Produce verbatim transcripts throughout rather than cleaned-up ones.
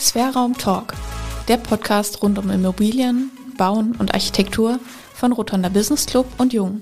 Sphärraum Talk, der Podcast rund um Immobilien, Bauen und Architektur von Rotonda Business Club und Jung.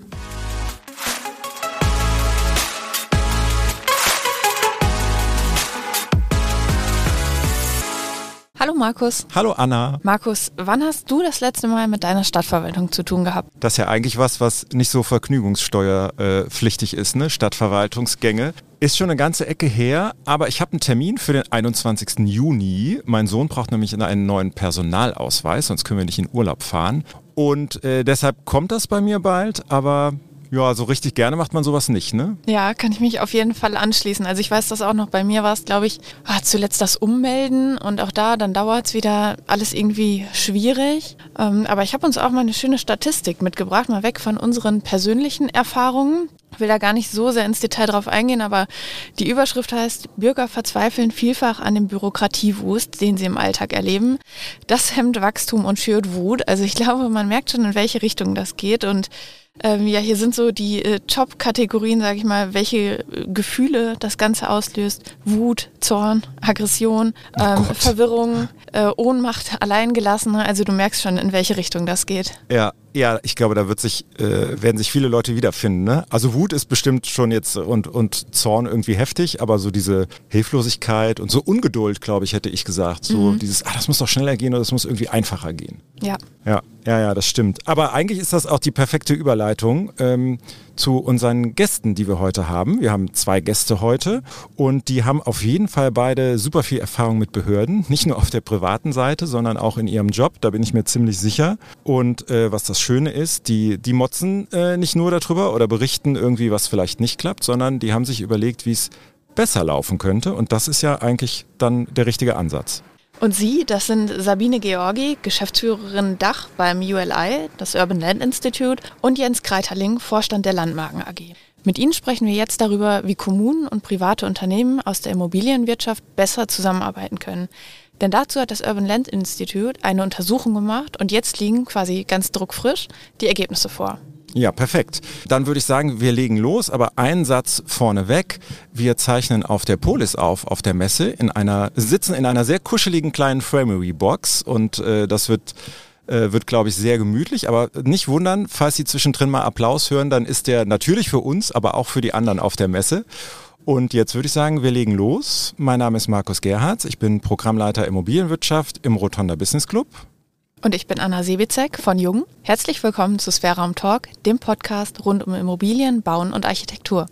Hallo Markus. Hallo Anna. Markus, wann hast du das letzte Mal mit deiner Stadtverwaltung zu tun gehabt? Das ist ja eigentlich was, was nicht so vergnügungssteuerpflichtig ist, ne? Stadtverwaltungsgänge. Ist schon eine ganze Ecke her, aber ich habe einen Termin für den einundzwanzigsten Juni. Mein Sohn braucht nämlich einen neuen Personalausweis, sonst können wir nicht in Urlaub fahren. Und äh, deshalb kommt das bei mir bald, aber ja, so richtig gerne macht man sowas nicht, ne? Ja, kann ich mich auf jeden Fall anschließen. Also ich weiß das auch noch, bei mir war es, glaube ich, ah, zuletzt das Ummelden und auch da, dann dauert es wieder alles irgendwie schwierig. Ähm, aber ich habe uns auch mal eine schöne Statistik mitgebracht, mal weg von unseren persönlichen Erfahrungen. Ich will da gar nicht so sehr ins Detail drauf eingehen, aber die Überschrift heißt, Bürger verzweifeln vielfach an dem Bürokratiewust, den sie im Alltag erleben. Das hemmt Wachstum und schürt Wut. Also ich glaube, man merkt schon, in welche Richtung das geht. Und ähm, ja, hier sind so die äh, Top-Kategorien, sage ich mal, welche äh, Gefühle das Ganze auslöst. Wut, Zorn, Aggression, ähm, oh Verwirrung, äh, Ohnmacht, Alleingelassene. Also du merkst schon, in welche Richtung das geht. Ja. Ja, ich glaube, da wird sich, äh, werden sich viele Leute wiederfinden. Ne? Also Wut ist bestimmt schon jetzt und, und Zorn irgendwie heftig, aber so diese Hilflosigkeit und so Ungeduld, glaube ich, hätte ich gesagt. So mhm. dieses, ah, das muss doch schneller gehen oder das muss irgendwie einfacher gehen. Ja. Ja, ja, ja, das stimmt. Aber eigentlich ist das auch die perfekte Überleitung ähm, zu unseren Gästen, die wir heute haben. Wir haben zwei Gäste heute und die haben auf jeden Fall beide super viel Erfahrung mit Behörden. Nicht nur auf der privaten Seite, sondern auch in ihrem Job. Da bin ich mir ziemlich sicher. Und äh, was das Schöne ist, die, die motzen äh, nicht nur darüber oder berichten irgendwie, was vielleicht nicht klappt, sondern die haben sich überlegt, wie es besser laufen könnte. Und das ist ja eigentlich dann der richtige Ansatz. Und Sie, das sind Sabine Georgi, Geschäftsführerin Dach beim U L I, das Urban Land Institute, und Jens Kreiterling, Vorstand der Landmarken A G. Mit Ihnen sprechen wir jetzt darüber, wie Kommunen und private Unternehmen aus der Immobilienwirtschaft besser zusammenarbeiten können. Denn dazu hat das Urban Land Institute eine Untersuchung gemacht und jetzt liegen quasi ganz druckfrisch die Ergebnisse vor. Ja, perfekt. Dann würde ich sagen, wir legen los, aber einen Satz vorneweg. Wir zeichnen auf der Polis auf, auf der Messe, in einer, sitzen in einer sehr kuscheligen kleinen Framery-Box und äh, das wird, äh, wird, glaube ich, sehr gemütlich. Aber nicht wundern, falls Sie zwischendrin mal Applaus hören, dann ist der natürlich für uns, aber auch für die anderen auf der Messe. Und jetzt würde ich sagen, wir legen los. Mein Name ist Markus Gerhards, ich bin Programmleiter Immobilienwirtschaft im Rotonda Business Club. Und ich bin Anna Sebizek von Jung. Herzlich willkommen zu Sphärraum Talk, dem Podcast rund um Immobilien, Bauen und Architektur.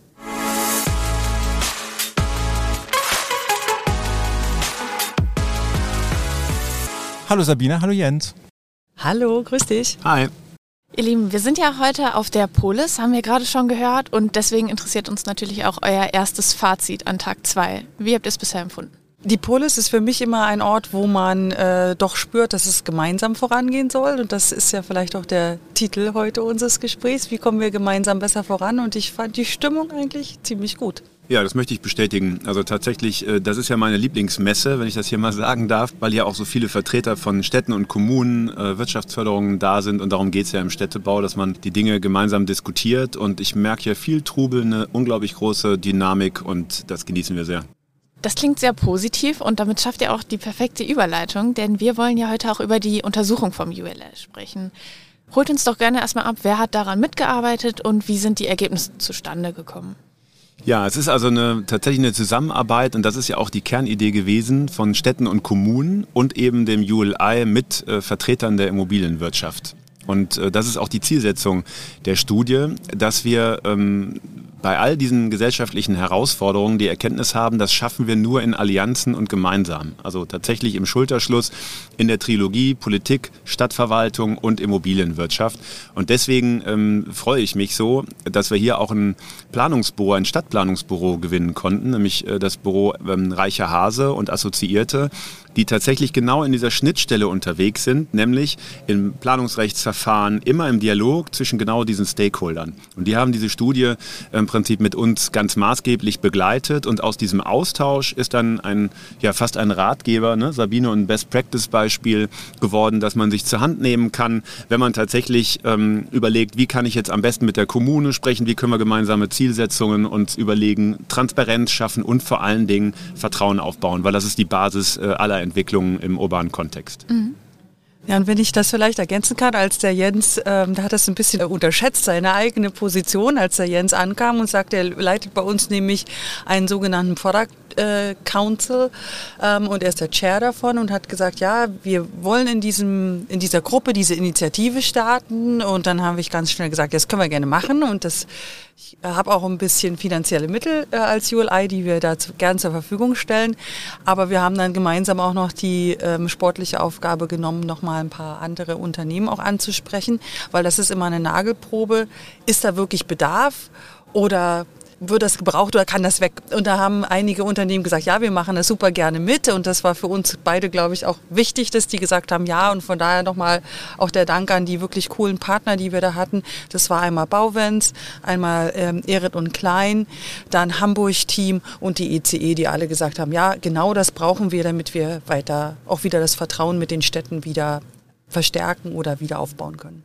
Hallo Sabine, hallo Jens. Hallo, grüß dich. Hi. Ihr Lieben, wir sind ja heute auf der Polis, haben wir gerade schon gehört, und deswegen interessiert uns natürlich auch euer erstes Fazit an Tag zwei. Wie habt ihr es bisher empfunden? Die Polis ist für mich immer ein Ort, wo man äh, doch spürt, dass es gemeinsam vorangehen soll. Und das ist ja vielleicht auch der Titel heute unseres Gesprächs. Wie kommen wir gemeinsam besser voran? Und ich fand die Stimmung eigentlich ziemlich gut. Ja, das möchte ich bestätigen. Also tatsächlich, das ist ja meine Lieblingsmesse, wenn ich das hier mal sagen darf, weil ja auch so viele Vertreter von Städten und Kommunen, Wirtschaftsförderungen da sind. Und darum geht es ja im Städtebau, dass man die Dinge gemeinsam diskutiert. Und ich merke hier viel Trubel, eine unglaublich große Dynamik, und das genießen wir sehr. Das klingt sehr positiv und damit schafft ihr auch die perfekte Überleitung, denn wir wollen ja heute auch über die Untersuchung vom U L I sprechen. Holt uns doch gerne erstmal ab, wer hat daran mitgearbeitet und wie sind die Ergebnisse zustande gekommen? Ja, es ist also eine, tatsächlich eine Zusammenarbeit, und das ist ja auch die Kernidee gewesen von Städten und Kommunen und eben dem U L I mit äh, Vertretern der Immobilienwirtschaft. Und äh, das ist auch die Zielsetzung der Studie, dass wir ähm, bei all diesen gesellschaftlichen Herausforderungen die Erkenntnis haben, das schaffen wir nur in Allianzen und gemeinsam. Also tatsächlich im Schulterschluss in der Trilogie Politik, Stadtverwaltung und Immobilienwirtschaft. Und deswegen ähm, freue ich mich so, dass wir hier auch ein Planungsbüro, ein Stadtplanungsbüro gewinnen konnten, nämlich äh, das Büro ähm, Reiche Hase und Assoziierte, die tatsächlich genau in dieser Schnittstelle unterwegs sind, nämlich im Planungsrechtsverfahren immer im Dialog zwischen genau diesen Stakeholdern. Und die haben diese Studie ähm, Prinzip mit uns ganz maßgeblich begleitet und aus diesem Austausch ist dann ein, ja, fast ein Ratgeber, ne? Sabine, und ein Best-Practice-Beispiel geworden, dass man sich zur Hand nehmen kann, wenn man tatsächlich ähm, überlegt, wie kann ich jetzt am besten mit der Kommune sprechen, wie können wir gemeinsame Zielsetzungen uns überlegen, Transparenz schaffen und vor allen Dingen Vertrauen aufbauen, weil das ist die Basis äh, aller Entwicklungen im urbanen Kontext. Mhm. Ja, und wenn ich das vielleicht ergänzen kann, als der Jens, ähm, der hat das ein bisschen unterschätzt, seine eigene Position, als der Jens ankam und sagte, er leitet bei uns nämlich einen sogenannten Product äh, Council ähm, und er ist der Chair davon und hat gesagt, ja, wir wollen in diesem, in dieser Gruppe diese Initiative starten und dann habe ich ganz schnell gesagt, das können wir gerne machen und das, ich habe auch ein bisschen finanzielle Mittel äh, als U L I, die wir da gern zur Verfügung stellen, aber wir haben dann gemeinsam auch noch die ähm, sportliche Aufgabe genommen, nochmal ein paar andere Unternehmen auch anzusprechen, weil das ist immer eine Nagelprobe, ist da wirklich Bedarf oder wird das gebraucht oder kann das weg? Und da haben einige Unternehmen gesagt, ja, wir machen das super gerne mit und das war für uns beide, glaube ich, auch wichtig, dass die gesagt haben, ja, und von daher nochmal auch der Dank an die wirklich coolen Partner, die wir da hatten. Das war einmal Bauwenz, einmal ähm, Ehret und Klein, dann Hamburg-Team und die E C E, die alle gesagt haben, ja, genau das brauchen wir, damit wir weiter auch wieder das Vertrauen mit den Städten wieder verstärken oder wieder aufbauen können.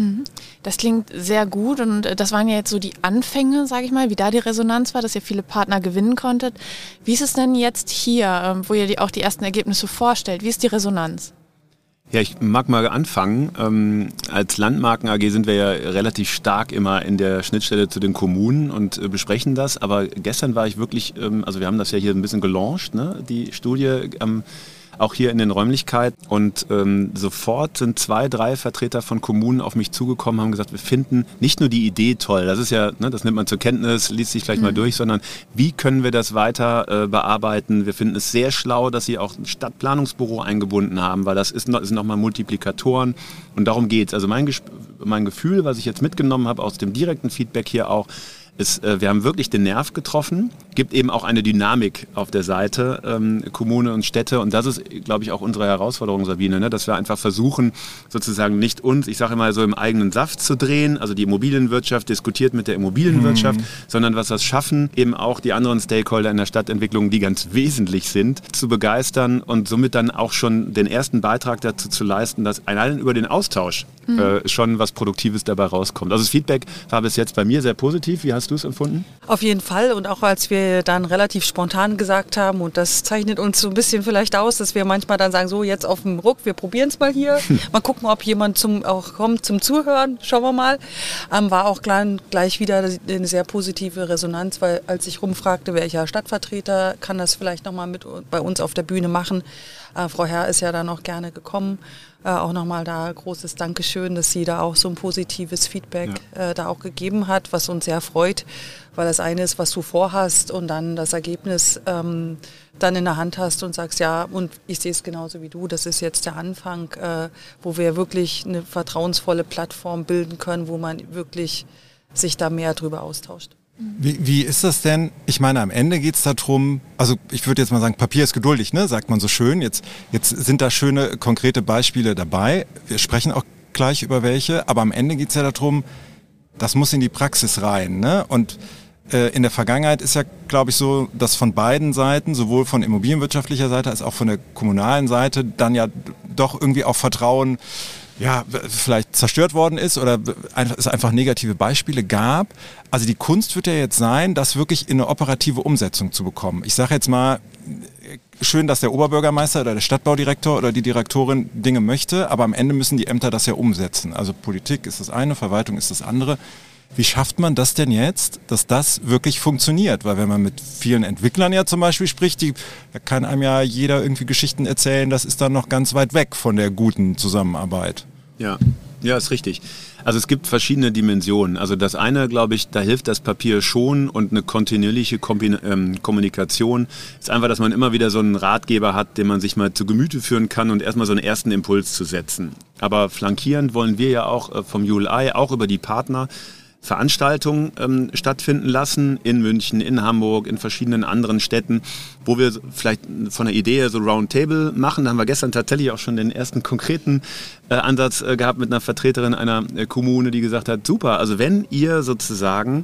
Das klingt sehr gut und das waren ja jetzt so die Anfänge, sage ich mal, wie da die Resonanz war, dass ihr viele Partner gewinnen konntet. Wie ist es denn jetzt hier, wo ihr die, auch die ersten Ergebnisse vorstellt? Wie ist die Resonanz? Ja, ich mag mal anfangen. Ähm, als Landmarken A G sind wir ja relativ stark immer in der Schnittstelle zu den Kommunen und äh, besprechen das. Aber gestern war ich wirklich, ähm, also wir haben das ja hier ein bisschen gelauncht, ne, die Studie, ähm, auch hier in den Räumlichkeiten. Und ähm, sofort sind zwei, drei Vertreter von Kommunen auf mich zugekommen, haben gesagt, wir finden nicht nur die Idee toll, das ist ja, ne, das nimmt man zur Kenntnis, liest sich gleich mhm. mal durch, sondern wie können wir das weiter äh, bearbeiten? Wir finden es sehr schlau, dass Sie auch ein Stadtplanungsbüro eingebunden haben, weil das ist noch, ist noch mal Multiplikatoren und darum geht's. Also mein, Gesp- mein Gefühl, was ich jetzt mitgenommen habe aus dem direkten Feedback hier auch, ist, äh, wir haben wirklich den Nerv getroffen, gibt eben auch eine Dynamik auf der Seite, ähm, Kommune und Städte und das ist, glaube ich, auch unsere Herausforderung, Sabine, ne? Dass wir einfach versuchen, sozusagen nicht uns, ich sage immer so, im eigenen Saft zu drehen, also die Immobilienwirtschaft diskutiert mit der Immobilienwirtschaft, mhm. sondern was das schaffen, eben auch die anderen Stakeholder in der Stadtentwicklung, die ganz wesentlich sind, zu begeistern und somit dann auch schon den ersten Beitrag dazu zu leisten, dass allein über den Austausch mhm. äh, schon was Produktives dabei rauskommt. Also das Feedback war bis jetzt bei mir sehr positiv. Wie hast du es empfunden? Auf jeden Fall und auch als wir dann relativ spontan gesagt haben und das zeichnet uns so ein bisschen vielleicht aus, dass wir manchmal dann sagen, so jetzt auf dem Ruck, wir probieren es mal hier, mal gucken, ob jemand zum, auch kommt zum Zuhören, schauen wir mal. Ähm, war auch gleich, gleich wieder eine sehr positive Resonanz, weil als ich rumfragte, welcher Stadtvertreter kann das vielleicht nochmal mit bei uns auf der Bühne machen, äh, Frau Herr ist ja dann auch gerne gekommen. Äh, auch nochmal da großes Dankeschön, dass sie da auch so ein positives Feedback ja. äh, da auch gegeben hat, was uns sehr freut, weil das eine ist, was du vorhast und dann das Ergebnis ähm, dann in der Hand hast und sagst, ja, und ich sehe es genauso wie du, das ist jetzt der Anfang, äh, wo wir wirklich eine vertrauensvolle Plattform bilden können, wo man wirklich sich da mehr drüber austauscht. Wie, wie ist das denn? Ich meine, am Ende geht es darum, also ich würde jetzt mal sagen, Papier ist geduldig, ne? Sagt man so schön. Jetzt, jetzt sind da schöne, konkrete Beispiele dabei. Wir sprechen auch gleich über welche, aber am Ende geht es ja darum, das muss in die Praxis rein, ne? Und äh, in der Vergangenheit ist ja, glaube ich, so, dass von beiden Seiten, sowohl von immobilienwirtschaftlicher Seite als auch von der kommunalen Seite, dann ja doch irgendwie auch Vertrauen ja, vielleicht zerstört worden ist oder es einfach negative Beispiele gab. Also die Kunst wird ja jetzt sein, das wirklich in eine operative Umsetzung zu bekommen. Ich sage jetzt mal, schön, dass der Oberbürgermeister oder der Stadtbaudirektor oder die Direktorin Dinge möchte, aber am Ende müssen die Ämter das ja umsetzen. Also Politik ist das eine, Verwaltung ist das andere. Wie schafft man das denn jetzt, dass das wirklich funktioniert? Weil wenn man mit vielen Entwicklern ja zum Beispiel spricht, die, da kann einem ja jeder irgendwie Geschichten erzählen, das ist dann noch ganz weit weg von der guten Zusammenarbeit. Ja, ja, ist richtig. Also es gibt verschiedene Dimensionen. Also das eine, glaube ich, da hilft das Papier schon und eine kontinuierliche Kombi- ähm, Kommunikation ist einfach, dass man immer wieder so einen Ratgeber hat, den man sich mal zu Gemüte führen kann und erstmal so einen ersten Impuls zu setzen. Aber flankierend wollen wir ja auch äh, vom U L I, auch über die Partner, Veranstaltungen ähm, stattfinden lassen in München, in Hamburg, in verschiedenen anderen Städten, wo wir vielleicht von der Idee her so Roundtable machen. Da haben wir gestern tatsächlich auch schon den ersten konkreten äh, Ansatz äh, gehabt mit einer Vertreterin einer äh, Kommune, die gesagt hat, super, also wenn ihr sozusagen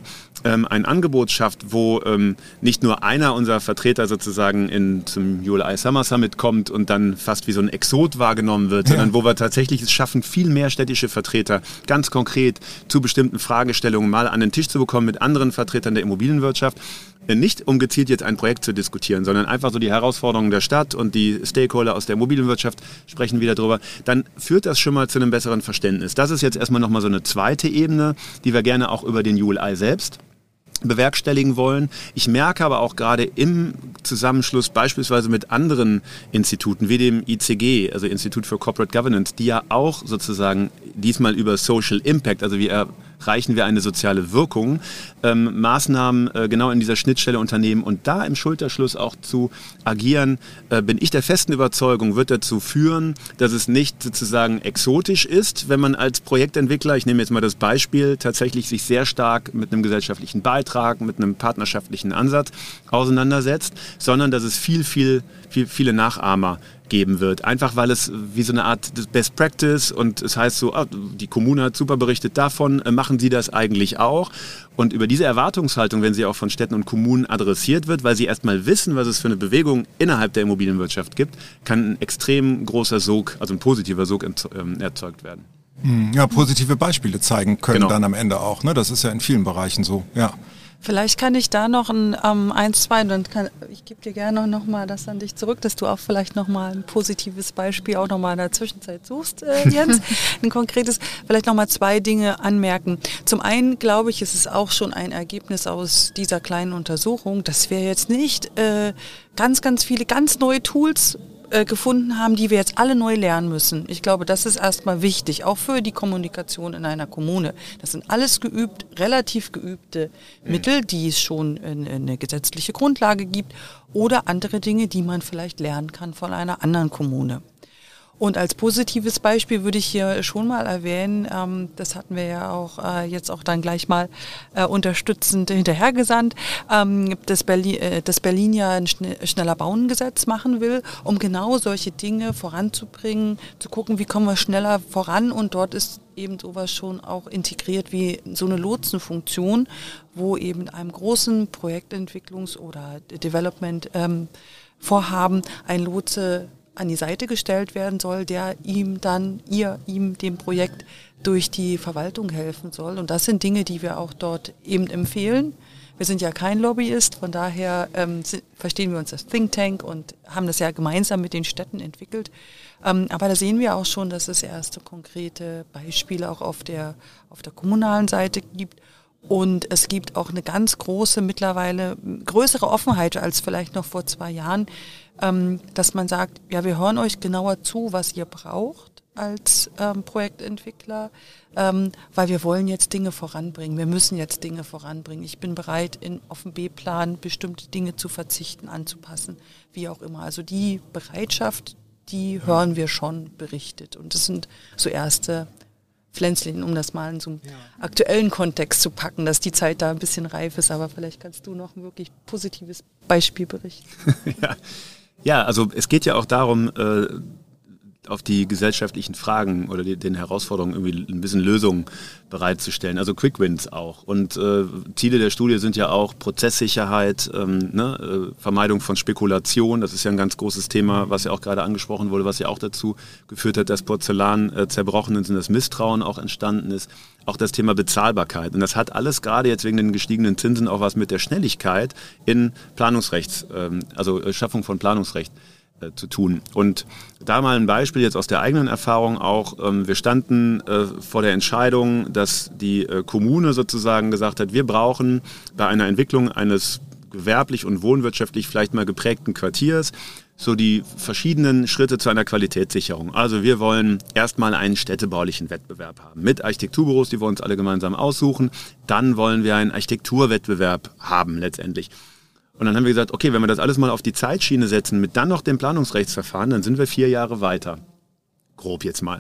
ähm, ein Angebot schafft, wo ähm, nicht nur einer unserer Vertreter sozusagen in, zum U L I Summer Summit kommt und dann fast wie so ein Exot wahrgenommen wird, ja. sondern wo wir tatsächlich es schaffen, viel mehr städtische Vertreter ganz konkret zu bestimmten Fragestellungen mal an den Tisch zu bekommen mit anderen Vertretern der Immobilienwirtschaft. Nicht um gezielt jetzt ein Projekt zu diskutieren, sondern einfach so die Herausforderungen der Stadt und die Stakeholder aus der Immobilienwirtschaft sprechen wieder drüber. Dann führt das schon mal zu einem besseren Verständnis. Das ist jetzt erstmal nochmal so eine zweite Ebene, die wir gerne auch über den U L I selbst bewerkstelligen wollen. Ich merke aber auch gerade im Zusammenschluss beispielsweise mit anderen Instituten wie dem I C G, also Institut für Corporate Governance, die ja auch sozusagen diesmal über Social Impact, also wie erreichen wir eine soziale Wirkung, ähm, Maßnahmen äh, genau in dieser Schnittstelle unternehmen und da im Schulterschluss auch zu agieren, äh, bin ich der festen Überzeugung, wird dazu führen, dass es nicht sozusagen exotisch ist, wenn man als Projektentwickler, ich nehme jetzt mal das Beispiel, tatsächlich sich sehr stark mit einem gesellschaftlichen Beitrag, mit einem partnerschaftlichen Ansatz auseinandersetzt, sondern dass es viel, viel, viel viele Nachahmer geben wird. Einfach weil es wie so eine Art Best Practice und es heißt so, ah, die Kommune hat super berichtet davon, äh, machen Sie das eigentlich auch? Und über diese Erwartungshaltung, wenn sie auch von Städten und Kommunen adressiert wird, weil sie erstmal wissen, was es für eine Bewegung innerhalb der Immobilienwirtschaft gibt, kann ein extrem großer Sog, also ein positiver Sog erzeugt werden. Ja, positive Beispiele zeigen können genau. dann am Ende auch. Ne? Das ist ja in vielen Bereichen so, ja. Vielleicht kann ich da noch ein ähm, eins, zwei, dann kann, ich gebe dir gerne noch mal das an dich zurück, dass du auch vielleicht noch mal ein positives Beispiel auch noch mal in der Zwischenzeit suchst, äh, Jens. Ein konkretes, vielleicht noch mal zwei Dinge anmerken. Zum einen glaube ich, ist es auch schon ein Ergebnis aus dieser kleinen Untersuchung, dass wir jetzt nicht äh, ganz, ganz viele ganz neue Tools gefunden haben, die wir jetzt alle neu lernen müssen. Ich glaube, das ist erstmal wichtig, auch für die Kommunikation in einer Kommune. Das sind alles geübt, relativ geübte Mittel, die es schon in, in eine gesetzliche Grundlage gibt oder andere Dinge, die man vielleicht lernen kann von einer anderen Kommune. Und als positives Beispiel würde ich hier schon mal erwähnen, ähm, das hatten wir ja auch äh, jetzt auch dann gleich mal äh, unterstützend hinterhergesandt, ähm, dass, Berlin, äh, dass Berlin ja ein schn- schneller Bauen-Gesetz machen will, um genau solche Dinge voranzubringen, zu gucken, wie kommen wir schneller voran und dort ist eben sowas schon auch integriert wie so eine Lotsenfunktion, wo eben einem großen Projektentwicklungs- oder Development ähm, Vorhaben ein Lotse an die Seite gestellt werden soll, der ihm dann, ihr, ihm, dem Projekt durch die Verwaltung helfen soll. Und das sind Dinge, die wir auch dort eben empfehlen. Wir sind ja kein Lobbyist, von daher ähm, sind, verstehen wir uns als Think Tank und haben das ja gemeinsam mit den Städten entwickelt. Ähm, aber da sehen wir auch schon, dass es erste konkrete Beispiele auch auf der, auf der kommunalen Seite gibt. Und es gibt auch eine ganz große, mittlerweile größere Offenheit als vielleicht noch vor zwei Jahren, ähm, dass man sagt, ja, wir hören euch genauer zu, was ihr braucht als ähm, Projektentwickler, ähm, weil wir wollen jetzt Dinge voranbringen. Wir müssen jetzt Dinge voranbringen. Ich bin bereit, in, auf dem B-Plan bestimmte Dinge zu verzichten, anzupassen, wie auch immer. Also die Bereitschaft, die hören wir schon berichtet. Und das sind so erste Pflänzchen, um das mal in so einem ja. aktuellen Kontext zu packen, dass die Zeit da ein bisschen reif ist. Aber vielleicht kannst du noch ein wirklich positives Beispiel berichten. ja. ja, also es geht ja auch darum, äh, auf die gesellschaftlichen Fragen oder die, den Herausforderungen irgendwie ein bisschen Lösungen bereitzustellen. Also Quick Wins auch. Und äh, Ziele der Studie sind ja auch Prozesssicherheit, ähm, ne, äh, Vermeidung von Spekulation. Das ist ja ein ganz großes Thema, was ja auch gerade angesprochen wurde, was ja auch dazu geführt hat, dass Porzellan äh, zerbrochen ist und das Misstrauen auch entstanden ist. Auch das Thema Bezahlbarkeit. Und das hat alles gerade jetzt wegen den gestiegenen Zinsen auch was mit der Schnelligkeit in Planungsrechts, ähm, also äh, Schaffung von Planungsrecht zu tun. Und da mal ein Beispiel jetzt aus der eigenen Erfahrung auch. Ähm, wir standen äh, vor der Entscheidung, dass die äh, Kommune sozusagen gesagt hat, wir brauchen bei einer Entwicklung eines gewerblich und wohnwirtschaftlich vielleicht mal geprägten Quartiers so die verschiedenen Schritte zu einer Qualitätssicherung. Also wir wollen erstmal einen städtebaulichen Wettbewerb haben mit Architekturbüros, die wir uns alle gemeinsam aussuchen. Dann wollen wir einen Architekturwettbewerb haben letztendlich. Und dann haben wir gesagt, okay, wenn wir das alles mal auf die Zeitschiene setzen, mit dann noch dem Planungsrechtsverfahren, dann sind wir vier Jahre weiter. Grob jetzt mal.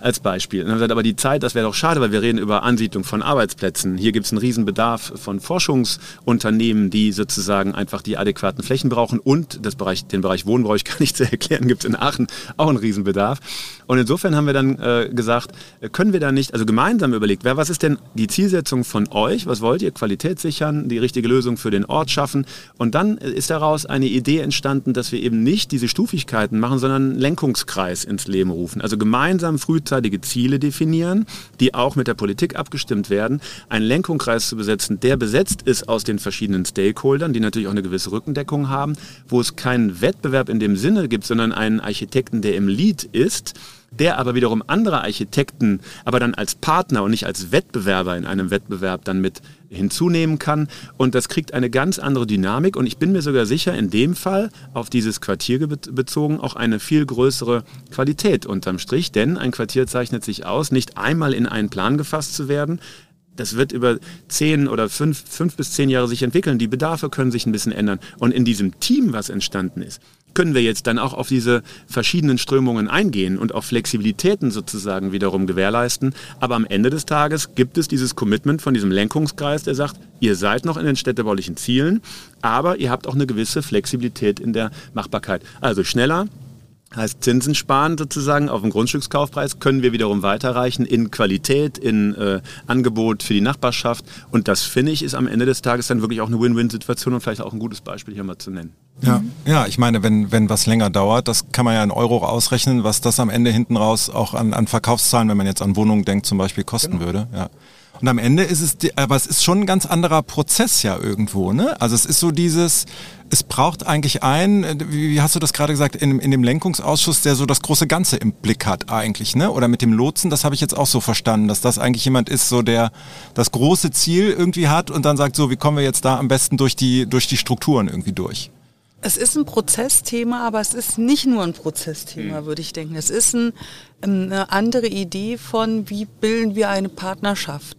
Als Beispiel. Und dann haben wir gesagt, aber die Zeit, das wäre doch schade, weil wir reden über Ansiedlung von Arbeitsplätzen. Hier gibt es einen Riesenbedarf von Forschungsunternehmen, die sozusagen einfach die adäquaten Flächen brauchen. Und das Bereich, den Bereich Wohnen brauche ich gar nicht zu erklären, gibt es in Aachen auch einen Riesenbedarf. Und insofern haben wir dann äh, gesagt, können wir da nicht, also gemeinsam überlegt, wer, was ist denn die Zielsetzung von euch? Was wollt ihr? Qualität sichern, die richtige Lösung für den Ort schaffen. Und dann ist daraus eine Idee entstanden, dass wir eben nicht diese Stufigkeiten machen, sondern einen Lenkungskreis ins Leben rufen. Also gemeinsam frühzeitig Ziele definieren, die auch mit der Politik abgestimmt werden, einen Lenkungskreis zu besetzen, der besetzt ist aus den verschiedenen Stakeholdern, die natürlich auch eine gewisse Rückendeckung haben, wo es keinen Wettbewerb in dem Sinne gibt, sondern einen Architekten, der im Lead ist, der aber wiederum andere Architekten, aber dann als Partner und nicht als Wettbewerber in einem Wettbewerb dann mit hinzunehmen kann. Und das kriegt eine ganz andere Dynamik. Und ich bin mir sogar sicher, in dem Fall, auf dieses Quartier bezogen, auch eine viel größere Qualität unterm Strich. Denn ein Quartier zeichnet sich aus, nicht einmal in einen Plan gefasst zu werden. Das wird über zehn oder fünf, fünf bis zehn Jahre sich entwickeln. Die Bedarfe können sich ein bisschen ändern. Und in diesem Team, was entstanden ist, können wir jetzt dann auch auf diese verschiedenen Strömungen eingehen und auch Flexibilitäten sozusagen wiederum gewährleisten. Aber am Ende des Tages gibt es dieses Commitment von diesem Lenkungskreis, der sagt, ihr seid noch in den städtebaulichen Zielen, aber ihr habt auch eine gewisse Flexibilität in der Machbarkeit. Also schneller, heißt Zinsen sparen sozusagen auf dem Grundstückskaufpreis, können wir wiederum weiterreichen in Qualität, in äh, Angebot für die Nachbarschaft. Und das, finde ich, ist am Ende des Tages dann wirklich auch eine Win-Win-Situation und vielleicht auch ein gutes Beispiel hier mal zu nennen. Ja, ja, ich meine, wenn, wenn was länger dauert, das kann man ja in Euro ausrechnen, was das am Ende hinten raus auch an, an Verkaufszahlen, wenn man jetzt an Wohnungen denkt, zum Beispiel kosten genau. würde. Ja. Und am Ende ist es, aber es ist schon ein ganz anderer Prozess ja irgendwo, ne? Also es ist so dieses, es braucht eigentlich einen, wie hast du das gerade gesagt, in, in dem Lenkungsausschuss, der so das große Ganze im Blick hat eigentlich, ne? Oder mit dem Lotsen, das habe ich jetzt auch so verstanden, dass das eigentlich jemand ist, so der das große Ziel irgendwie hat und dann sagt, so, wie kommen wir jetzt da am besten durch die, durch die Strukturen irgendwie durch? Es ist ein Prozessthema, aber es ist nicht nur ein Prozessthema, würde ich denken. Es ist ein, eine andere Idee von, wie bilden wir eine Partnerschaft.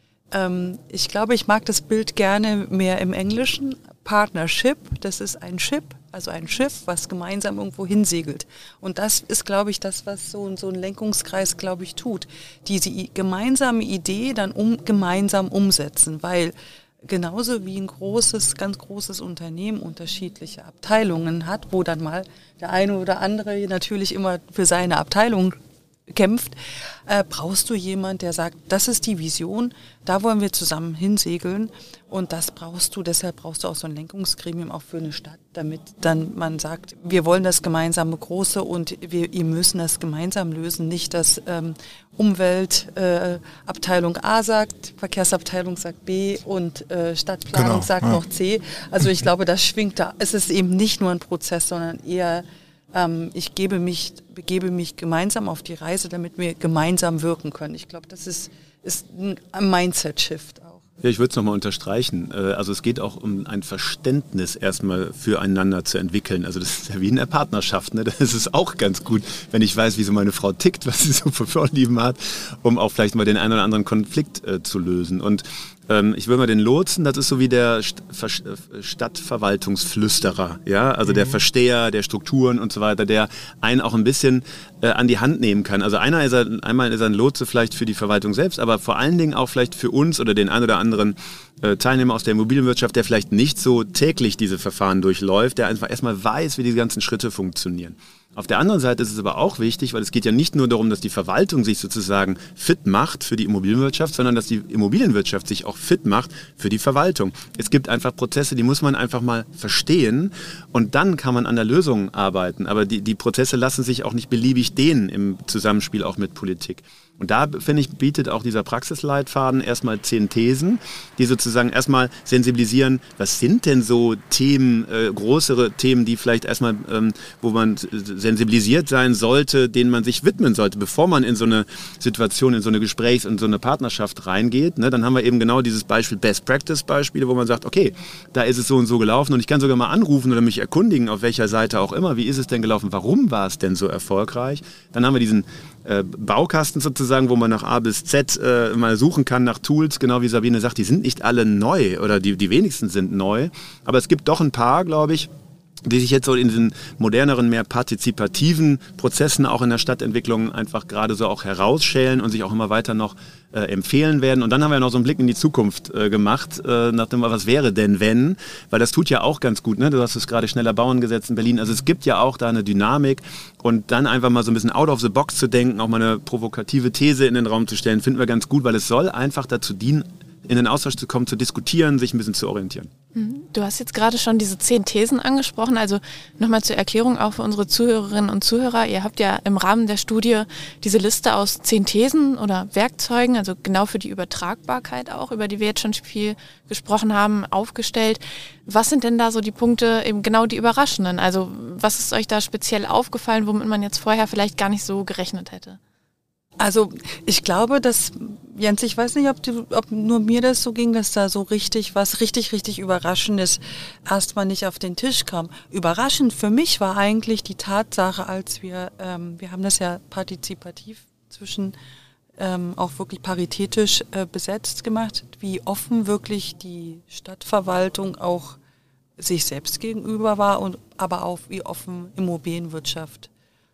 Ähm, ich glaube, ich mag das Bild gerne mehr im Englischen. Partnership, das ist ein Ship, also ein Schiff, was gemeinsam irgendwo hinsegelt. Und das ist, glaube ich, das, was so, so ein Lenkungskreis, glaube ich, tut. Diese gemeinsame Idee dann um, gemeinsam umsetzen, weil genauso wie ein großes, ganz großes Unternehmen unterschiedliche Abteilungen hat, wo dann mal der eine oder andere natürlich immer für seine Abteilung kämpft, äh, brauchst du jemand, der sagt, das ist die Vision, da wollen wir zusammen hinsegeln und das brauchst du, deshalb brauchst du auch so ein Lenkungsgremium auch für eine Stadt, damit dann man sagt, wir wollen das gemeinsame Große und wir ihr müssen das gemeinsam lösen, nicht dass ähm, Umweltabteilung äh, A sagt, Verkehrsabteilung sagt B und äh, Stadtplanung genau, sagt ja. noch C. Also ich glaube, das schwingt da. Es ist eben nicht nur ein Prozess, sondern eher ähm, ich gebe mich, begebe mich gemeinsam auf die Reise, damit wir gemeinsam wirken können. Ich glaube, das ist, ist ein Mindset-Shift auch. Ja, ich würde es nochmal unterstreichen. Also es geht auch um ein Verständnis erstmal füreinander zu entwickeln. Also das ist ja wie in der Partnerschaft. Ne? Das ist auch ganz gut, wenn ich weiß, wie so meine Frau tickt, was sie so für Vorlieben hat, um auch vielleicht mal den einen oder anderen Konflikt äh, zu lösen. Und ähm, ich will mal den Lotsen, das ist so wie der St- Ver- Stadtverwaltungsflüsterer, ja, also mhm. der Versteher der Strukturen und so weiter, der einen auch ein bisschen äh, an die Hand nehmen kann. Also einer ist er, einmal ist er ein Lotse vielleicht für die Verwaltung selbst, aber vor allen Dingen auch vielleicht für uns oder den einen oder anderen äh, Teilnehmer aus der Immobilienwirtschaft, der vielleicht nicht so täglich diese Verfahren durchläuft, der einfach erstmal weiß, wie die ganzen Schritte funktionieren. Auf der anderen Seite ist es aber auch wichtig, weil es geht ja nicht nur darum, dass die Verwaltung sich sozusagen fit macht für die Immobilienwirtschaft, sondern dass die Immobilienwirtschaft sich auch fit macht für die Verwaltung. Es gibt einfach Prozesse, die muss man einfach mal verstehen und dann kann man an der Lösung arbeiten. Aber die, die Prozesse lassen sich auch nicht beliebig dehnen im Zusammenspiel auch mit Politik. Und da, finde ich, bietet auch dieser Praxisleitfaden erstmal zehn Thesen, die sozusagen erstmal sensibilisieren, was sind denn so Themen, äh, größere Themen, die vielleicht erstmal, ähm, wo man sensibilisiert sein sollte, denen man sich widmen sollte, bevor man in so eine Situation, in so eine Gesprächs- und so eine Partnerschaft reingeht. Ne? Dann haben wir eben genau dieses Beispiel Best-Practice-Beispiele, wo man sagt, okay, da ist es so und so gelaufen und ich kann sogar mal anrufen oder mich erkundigen, auf welcher Seite auch immer, wie ist es denn gelaufen, warum war es denn so erfolgreich? Dann haben wir diesen äh, Baukasten sozusagen, wo man nach A bis Z äh, mal suchen kann nach Tools, genau wie Sabine sagt, die sind nicht alle neu oder die, die wenigsten sind neu, aber es gibt doch ein paar, glaube ich, die sich jetzt so in diesen moderneren, mehr partizipativen Prozessen auch in der Stadtentwicklung einfach gerade so auch herausschälen und sich auch immer weiter noch äh, empfehlen werden. Und dann haben wir noch so einen Blick in die Zukunft äh, gemacht, äh, nach dem, was wäre denn, wenn? Weil das tut ja auch ganz gut, ne? Du hast es gerade schneller bauen gesetzt in Berlin. Also es gibt ja auch da eine Dynamik und dann einfach mal so ein bisschen out of the box zu denken, auch mal eine provokative These in den Raum zu stellen, finden wir ganz gut, weil es soll einfach dazu dienen, in den Austausch zu kommen, zu diskutieren, sich ein bisschen zu orientieren. Du hast jetzt gerade schon diese zehn Thesen angesprochen, also nochmal zur Erklärung auch für unsere Zuhörerinnen und Zuhörer. Ihr habt ja im Rahmen der Studie diese Liste aus zehn Thesen oder Werkzeugen, also genau für die Übertragbarkeit auch, über die wir jetzt schon viel gesprochen haben, aufgestellt. Was sind denn da so die Punkte, eben genau die überraschenden? Also was ist euch da speziell aufgefallen, womit man jetzt vorher vielleicht gar nicht so gerechnet hätte? Also ich glaube, dass, Jens, ich weiß nicht, ob, du, ob nur mir das so ging, dass da so richtig was richtig, richtig Überraschendes erstmal nicht auf den Tisch kam. Überraschend für mich war eigentlich die Tatsache, als wir, ähm, wir haben das ja partizipativ zwischen, ähm, auch wirklich paritätisch äh, besetzt gemacht, wie offen wirklich die Stadtverwaltung auch sich selbst gegenüber war und aber auch wie offen Immobilienwirtschaft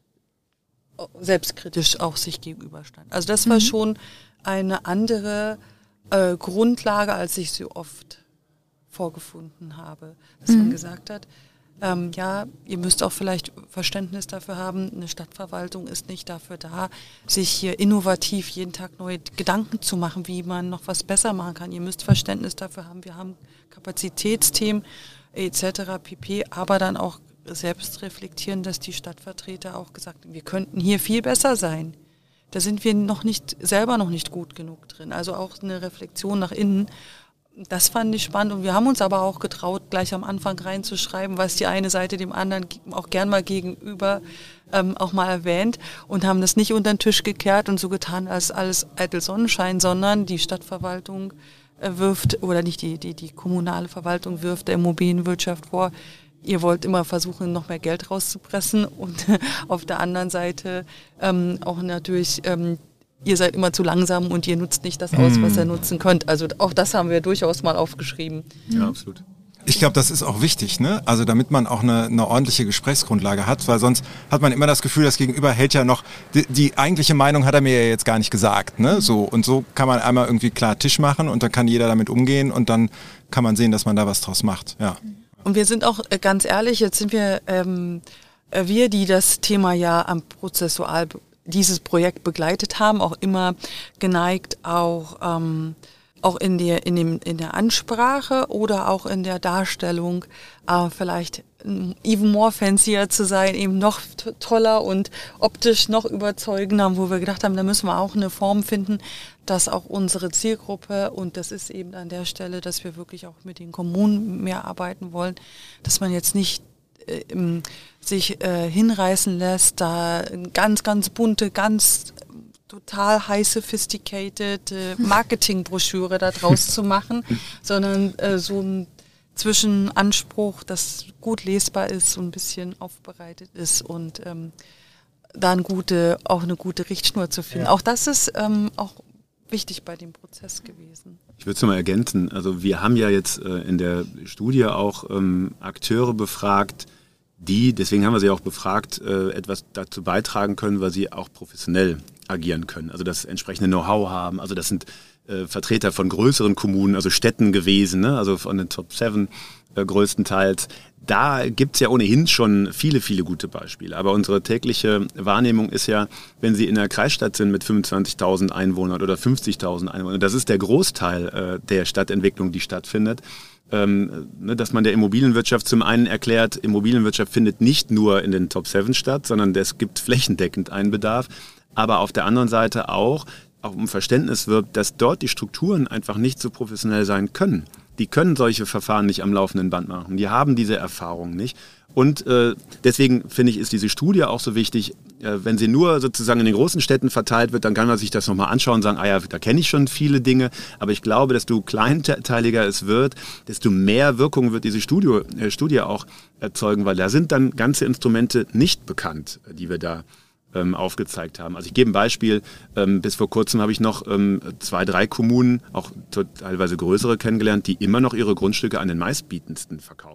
selbstkritisch auch sich gegenüberstand. Also das war mhm. schon eine andere äh, Grundlage, als ich so oft vorgefunden habe, dass mhm. man gesagt hat, ähm, ja, ihr müsst auch vielleicht Verständnis dafür haben, eine Stadtverwaltung ist nicht dafür da, sich hier innovativ jeden Tag neue Gedanken zu machen, wie man noch was besser machen kann. Ihr müsst Verständnis dafür haben, wir haben Kapazitätsthemen et cetera pp., aber dann auch selbst reflektieren, dass die Stadtvertreter auch gesagt haben, wir könnten hier viel besser sein. Da sind wir noch nicht, selber noch nicht gut genug drin. Also auch eine Reflexion nach innen. Das fand ich spannend und wir haben uns aber auch getraut, gleich am Anfang reinzuschreiben, was die eine Seite dem anderen auch gern mal gegenüber ähm, auch mal erwähnt und haben das nicht unter den Tisch gekehrt und so getan, als alles eitel Sonnenschein, sondern die Stadtverwaltung äh, wirft, oder nicht die, die, die kommunale Verwaltung wirft der Immobilienwirtschaft vor, ihr wollt immer versuchen, noch mehr Geld rauszupressen und auf der anderen Seite ähm, auch natürlich, ähm, ihr seid immer zu langsam und ihr nutzt nicht das aus, was ihr nutzen könnt. Also auch das haben wir durchaus mal aufgeschrieben. Ja, absolut. Ich glaube, das ist auch wichtig, ne? Also damit man auch eine, eine ordentliche Gesprächsgrundlage hat, weil sonst hat man immer das Gefühl, das Gegenüber hält ja noch, die, die eigentliche Meinung hat er mir ja jetzt gar nicht gesagt, ne? So, und so kann man einmal irgendwie klar Tisch machen und dann kann jeder damit umgehen und dann kann man sehen, dass man da was draus macht, ja. Und wir sind auch äh, ganz ehrlich, jetzt sind wir, ähm, wir, die das Thema ja am Prozessual, dieses Projekt begleitet haben, auch immer geneigt, auch, ähm, auch in der, in dem, in der Ansprache oder auch in der Darstellung äh, vielleicht even more fancier zu sein, eben noch t- toller und optisch noch überzeugender, wo wir gedacht haben, da müssen wir auch eine Form finden, dass auch unsere Zielgruppe, und das ist eben an der Stelle, dass wir wirklich auch mit den Kommunen mehr arbeiten wollen, dass man jetzt nicht äh, sich äh, hinreißen lässt, da ganz, ganz bunte, ganz total high sophisticated äh, Marketingbroschüre da draus zu machen, sondern äh, so ein Zwischenanspruch, das gut lesbar ist, so ein bisschen aufbereitet ist und ähm, da eine gute, auch eine gute Richtschnur zu finden. Ja. Auch das ist ähm, auch wichtig bei dem Prozess gewesen. Ich würde es mal ergänzen. Also wir haben ja jetzt äh, in der Studie auch ähm, Akteure befragt, die, deswegen haben wir sie auch befragt, äh, etwas dazu beitragen können, weil sie auch professionell agieren können. Also das entsprechende Know-how haben. Also das sind äh, Vertreter von größeren Kommunen, also Städten gewesen, ne? Also von den Top Seven äh, größtenteils. Da gibt's ja ohnehin schon viele, viele gute Beispiele. Aber unsere tägliche Wahrnehmung ist ja, wenn Sie in einer Kreisstadt sind mit fünfundzwanzigtausend Einwohnern oder fünfzigtausend Einwohnern, das ist der Großteil äh, der Stadtentwicklung, die stattfindet, ähm, ne, dass man der Immobilienwirtschaft zum einen erklärt, Immobilienwirtschaft findet nicht nur in den Top Seven statt, sondern es gibt flächendeckend einen Bedarf. Aber auf der anderen Seite auch, auch um Verständnis wirbt, dass dort die Strukturen einfach nicht so professionell sein können. Die können solche Verfahren nicht am laufenden Band machen. Die haben diese Erfahrung nicht. Und äh, deswegen finde ich, ist diese Studie auch so wichtig. Äh, wenn sie nur sozusagen in den großen Städten verteilt wird, dann kann man sich das nochmal anschauen und sagen, ah ja, da kenne ich schon viele Dinge. Aber ich glaube, desto kleinteiliger es wird, desto mehr Wirkung wird diese Studie, äh, Studie auch erzeugen, weil da sind dann ganze Instrumente nicht bekannt, die wir da ähm, aufgezeigt haben. Also ich gebe ein Beispiel. Ähm, bis vor kurzem habe ich noch ähm, zwei, drei Kommunen, auch teilweise größere, kennengelernt, die immer noch ihre Grundstücke an den meistbietendsten verkaufen.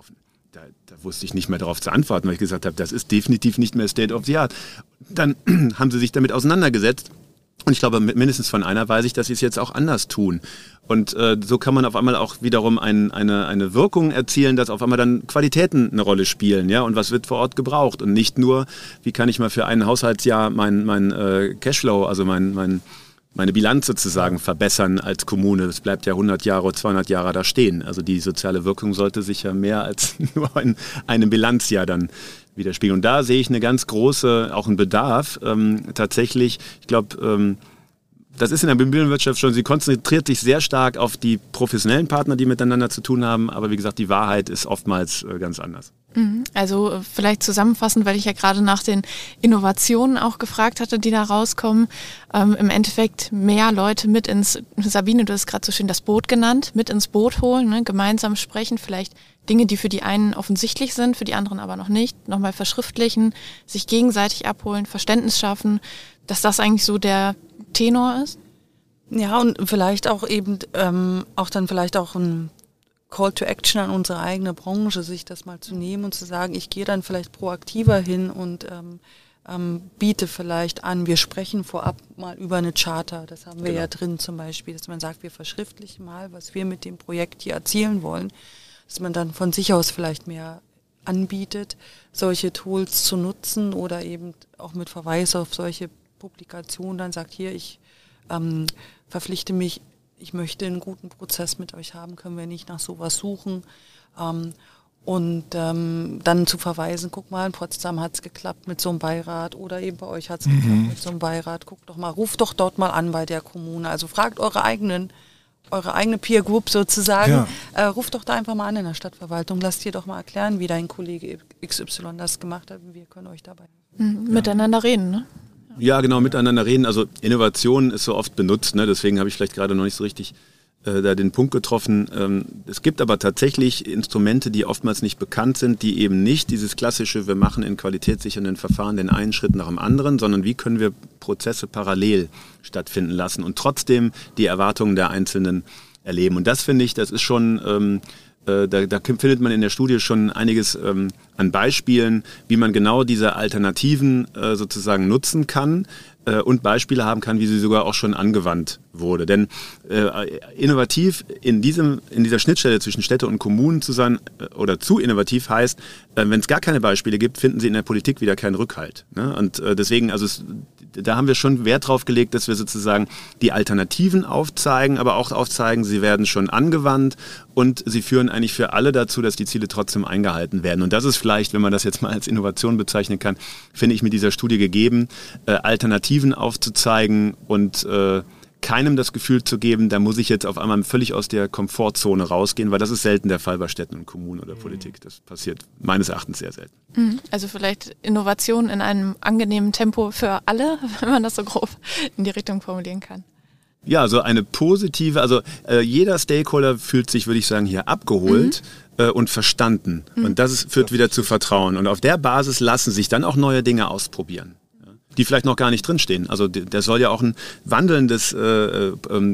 Da, da wusste ich nicht mehr darauf zu antworten, weil ich gesagt habe, das ist definitiv nicht mehr State of the Art. Dann haben sie sich damit auseinandergesetzt. Und ich glaube, mindestens von einer weiß ich, dass sie es jetzt auch anders tun. Und äh, so kann man auf einmal auch wiederum ein, eine, eine Wirkung erzielen, dass auf einmal dann Qualitäten eine Rolle spielen. Ja? Und was wird vor Ort gebraucht? Und nicht nur, wie kann ich mal für ein Haushaltsjahr mein, mein äh, Cashflow, also mein, mein meine Bilanz sozusagen verbessern als Kommune. Das bleibt ja hundert Jahre, zweihundert Jahre da stehen. Also die soziale Wirkung sollte sich ja mehr als nur in einem Bilanzjahr dann widerspiegeln. Und da sehe ich eine ganz große, auch einen Bedarf ähm, tatsächlich. Ich glaube, ähm, das ist in der Immobilienwirtschaft schon, sie konzentriert sich sehr stark auf die professionellen Partner, die miteinander zu tun haben. Aber wie gesagt, die Wahrheit ist oftmals äh, ganz anders. Also vielleicht zusammenfassend, weil ich ja gerade nach den Innovationen auch gefragt hatte, die da rauskommen. Ähm, im Endeffekt mehr Leute mit ins, Sabine, du hast gerade so schön das Boot genannt, mit ins Boot holen, ne? Gemeinsam sprechen, vielleicht Dinge, die für die einen offensichtlich sind, für die anderen aber noch nicht, nochmal verschriftlichen, sich gegenseitig abholen, Verständnis schaffen, dass das eigentlich so der Tenor ist? Ja, und vielleicht auch eben, ähm, auch dann vielleicht auch ein Call to Action an unsere eigene Branche, sich das mal zu nehmen und zu sagen, ich gehe dann vielleicht proaktiver hin und ähm, ähm, biete vielleicht an, wir sprechen vorab mal über eine Charta, das haben wir genau. ja drin zum Beispiel, dass man sagt, wir verschriftlichen mal, was wir mit dem Projekt hier erzielen wollen, dass man dann von sich aus vielleicht mehr anbietet, solche Tools zu nutzen oder eben auch mit Verweis auf solche Publikationen dann sagt, hier, ich ähm, verpflichte mich, ich möchte einen guten Prozess mit euch haben, können wir nicht nach sowas suchen. Ähm, und ähm, dann zu verweisen, guck mal, in Potsdam hat es geklappt mit so einem Beirat oder eben bei euch hat es mhm. geklappt mit so einem Beirat. Guckt doch mal, ruft doch dort mal an bei der Kommune. Also fragt eure eigenen, eure eigene Peer Group sozusagen. Ja. Äh, ruft doch da einfach mal an in der Stadtverwaltung. Lasst dir doch mal erklären, wie dein Kollege X Y das gemacht hat. Wir können euch dabei mhm. ja. miteinander reden, ne? Ja, genau, miteinander reden. Also Innovation ist so oft benutzt, ne? Deswegen habe ich vielleicht gerade noch nicht so richtig äh, da den Punkt getroffen. Ähm, es gibt aber tatsächlich Instrumente, die oftmals nicht bekannt sind, die eben nicht dieses klassische, wir machen in qualitätssichernden Verfahren den einen Schritt nach dem anderen, sondern wie können wir Prozesse parallel stattfinden lassen und trotzdem die Erwartungen der Einzelnen erleben. Und das finde ich, das ist schon... Ähm, Da, da findet man in der Studie schon einiges ähm, an Beispielen, wie man genau diese Alternativen äh, sozusagen nutzen kann äh, und Beispiele haben kann, wie sie sogar auch schon angewandt wurde. Denn äh, innovativ in, diesem, in dieser Schnittstelle zwischen Städte und Kommunen zu sein äh, oder zu innovativ heißt, äh, wenn es gar keine Beispiele gibt, finden sie in der Politik wieder keinen Rückhalt. Ne? Und äh, deswegen, also es, da haben wir schon Wert drauf gelegt, dass wir sozusagen die Alternativen aufzeigen, aber auch aufzeigen, sie werden schon angewandt und sie führen eigentlich für alle dazu, dass die Ziele trotzdem eingehalten werden. Und das ist vielleicht, wenn man das jetzt mal als Innovation bezeichnen kann, finde ich mit dieser Studie gegeben, äh, Alternativen aufzuzeigen und äh, keinem das Gefühl zu geben, da muss ich jetzt auf einmal völlig aus der Komfortzone rausgehen, weil das ist selten der Fall bei Städten und Kommunen oder Politik. Das passiert meines Erachtens sehr selten. Also vielleicht Innovation in einem angenehmen Tempo für alle, wenn man das so grob in die Richtung formulieren kann. Ja, so eine positive, also äh, jeder Stakeholder fühlt sich, würde ich sagen, hier abgeholt mhm. äh, und verstanden. Mhm. Und das ist, führt wieder zu Vertrauen. Und auf der Basis lassen sich dann auch neue Dinge ausprobieren, die vielleicht noch gar nicht drinstehen. Also das soll ja auch ein wandelndes äh, äh,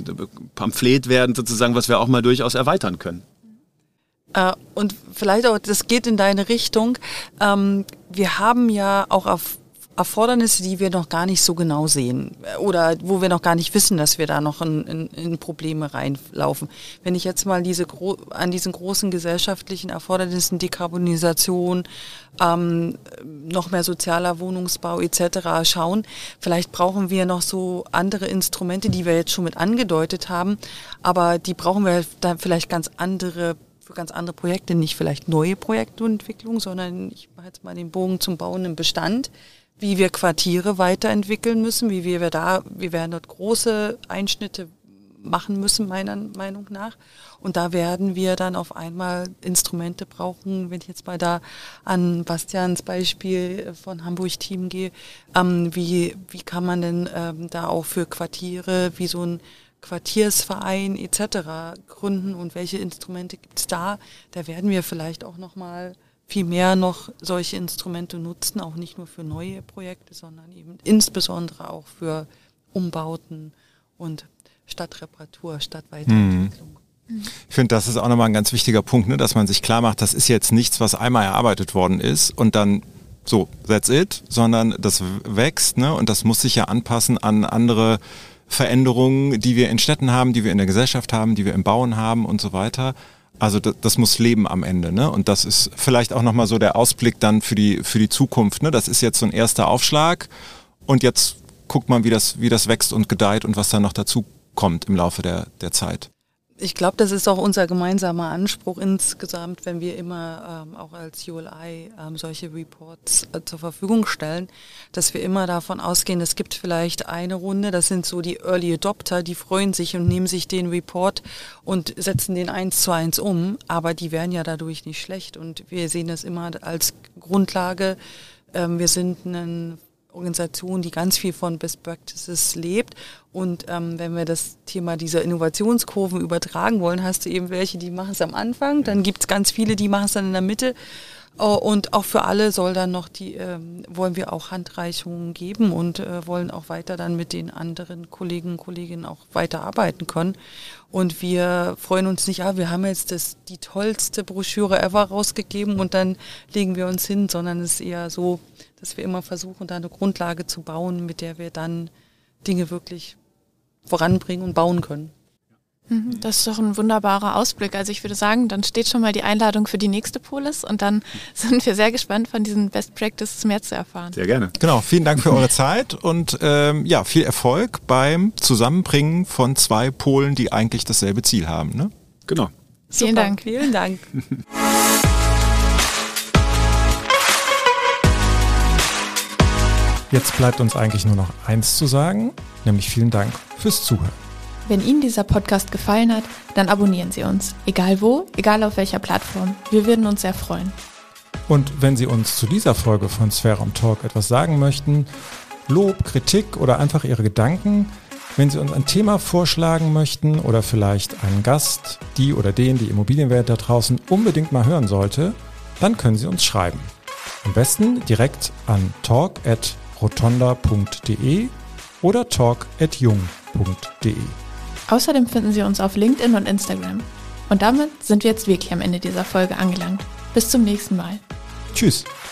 Pamphlet werden, sozusagen, was wir auch mal durchaus erweitern können. Äh, und vielleicht auch, das geht in deine Richtung. Ähm, wir haben ja auch auf Erfordernisse, die wir noch gar nicht so genau sehen oder wo wir noch gar nicht wissen, dass wir da noch in, in, in Probleme reinlaufen. Wenn ich jetzt mal diese gro- an diesen großen gesellschaftlichen Erfordernissen, Dekarbonisation, ähm, noch mehr sozialer Wohnungsbau et cetera schauen, vielleicht brauchen wir noch so andere Instrumente, die wir jetzt schon mit angedeutet haben, aber die brauchen wir dann vielleicht ganz andere für ganz andere Projekte, nicht vielleicht neue Projektentwicklung, sondern ich mache jetzt mal den Bogen zum Bauen im Bestand, wie wir Quartiere weiterentwickeln müssen, wie wir da, wir werden dort große Einschnitte machen müssen, meiner Meinung nach. Und da werden wir dann auf einmal Instrumente brauchen, wenn ich jetzt mal da an Bastians Beispiel von Hamburg-Team gehe, ähm, wie, wie kann man denn ähm, da auch für Quartiere, wie so ein Quartiersverein et cetera gründen und welche Instrumente gibt es da? Da werden wir vielleicht auch nochmal viel mehr noch solche Instrumente nutzen, auch nicht nur für neue Projekte, sondern eben insbesondere auch für Umbauten und Stadtreparatur, Stadtweiterentwicklung. Ich finde, das ist auch nochmal ein ganz wichtiger Punkt, ne, dass man sich klar macht, das ist jetzt nichts, was einmal erarbeitet worden ist und dann so, that's it, sondern das wächst, ne, und das muss sich ja anpassen an andere Veränderungen, die wir in Städten haben, die wir in der Gesellschaft haben, die wir im Bauen haben und so weiter. Also das, das muss leben am Ende, ne? Und das ist vielleicht auch nochmal so der Ausblick dann für die für die Zukunft, ne? Das ist jetzt so ein erster Aufschlag und jetzt guckt man, wie das wie das wächst und gedeiht und was dann noch dazu kommt im Laufe der der Zeit. Ich glaube, das ist auch unser gemeinsamer Anspruch insgesamt, wenn wir immer ähm, auch als U L I ähm, solche Reports äh, zur Verfügung stellen, dass wir immer davon ausgehen, es gibt vielleicht eine Runde, das sind so die Early Adopter, die freuen sich und nehmen sich den Report und setzen den eins zu eins um, aber die werden ja dadurch nicht schlecht und wir sehen das immer als Grundlage. Ähm, wir sind eine Organisation, die ganz viel von Best Practices lebt. Und ähm, wenn wir das Thema dieser Innovationskurven übertragen wollen, hast du eben welche, die machen es am Anfang, dann gibt es ganz viele, die machen es dann in der Mitte. Uh, und auch für alle soll dann noch die, ähm, wollen wir auch Handreichungen geben und äh, wollen auch weiter dann mit den anderen Kollegen und Kolleginnen auch weiter arbeiten können. Und wir freuen uns nicht, ah, wir haben jetzt das, die tollste Broschüre ever rausgegeben und dann legen wir uns hin, sondern es ist eher so, dass wir immer versuchen, da eine Grundlage zu bauen, mit der wir dann Dinge wirklich voranbringen und bauen können. Das ist doch ein wunderbarer Ausblick. Also ich würde sagen, dann steht schon mal die Einladung für die nächste Polis und dann sind wir sehr gespannt, von diesen Best Practices mehr zu erfahren. Sehr gerne. Genau, vielen Dank für eure Zeit und ähm, ja, viel Erfolg beim Zusammenbringen von zwei Polen, die eigentlich dasselbe Ziel haben. Ne? Genau. Vielen Super, Dank. Vielen Dank. Jetzt bleibt uns eigentlich nur noch eins zu sagen, nämlich vielen Dank fürs Zuhören. Wenn Ihnen dieser Podcast gefallen hat, dann abonnieren Sie uns. Egal wo, egal auf welcher Plattform. Wir würden uns sehr freuen. Und wenn Sie uns zu dieser Folge von Spherum Talk etwas sagen möchten, Lob, Kritik oder einfach Ihre Gedanken, wenn Sie uns ein Thema vorschlagen möchten oder vielleicht einen Gast, die oder den die Immobilienwelt da draußen unbedingt mal hören sollte, dann können Sie uns schreiben. Am besten direkt an talk at rotonda punkt de oder talk at jung punkt de. Außerdem finden Sie uns auf LinkedIn und Instagram. Und damit sind wir jetzt wirklich am Ende dieser Folge angelangt. Bis zum nächsten Mal. Tschüss.